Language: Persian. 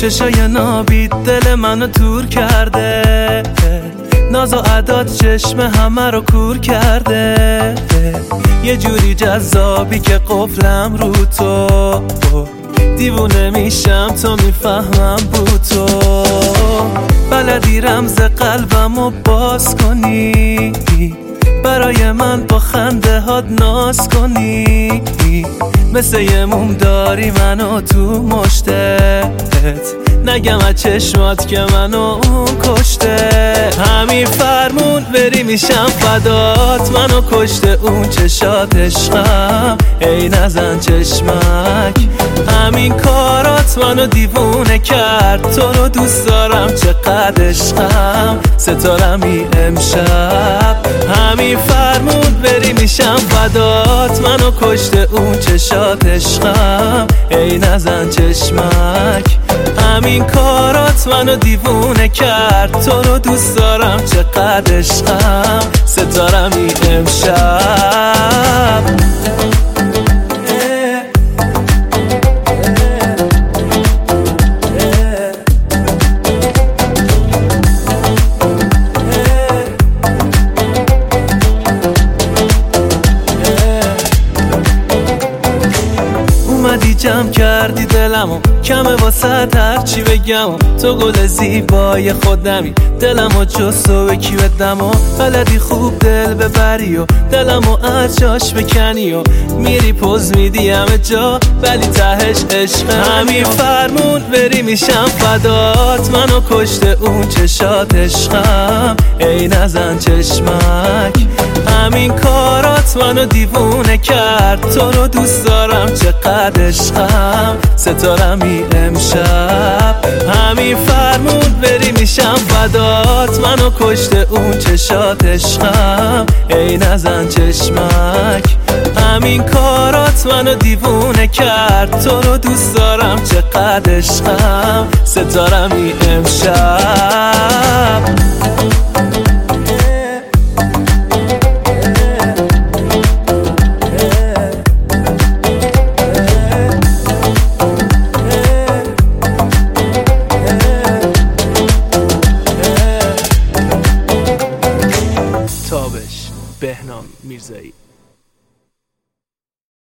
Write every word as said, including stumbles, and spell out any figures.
چشای نابید دل منو تور کرده، ناز و عداد چشم همه رو کور کرده. یه جوری جذابی که قفلم رو تو، دیوونه میشم تا میفهمم بود تو. بلدی رمز قلبمو باز کنی، برای من با خنده هات ناز کنی. مثل یه موم داری منو تو مشتت، نگم از چشمات که منو کشته. همین فرمون بری میشم فدات، منو کشته اون چشات عشقم. ای نزن چشمک، همین کارات منو دیوونه کرد. تو رو دوست دارم چقدر عشقم، ستارمی امشب. همین فرمون بری میشم فدات، منو کشته اون چشات عشقم. ای نزن چشمک، همین کارات منو دیوونه کرد. تو رو دوست دارم چقدر عشقم، ستارمی امشب. اومدی جمع کردی دلمو، کمه واسه هرچی بگم. تو گل زیبای خودمی، دلمو جز تو به کی بدم. و بلدی خوب دل ببری و دلمو از جاش بکنی و میری پوز میدی همه جا، ولی تهش عشق. همین فرمون بری میشم فدات، منو کشته اون چشات عشقم. ای نزن چشمک، همین کارات منو دیوونه کرد. تو رو دوست دارم چقدر عشقم، ستارمی امشب. همین فرمون بری میشم فدات، منو کشته اون چشات عشقم. ای نزن چشمک، همین کارات منو دیوونه کرد. تو رو دوست دارم چقدر عشقم، ستارمی امشب.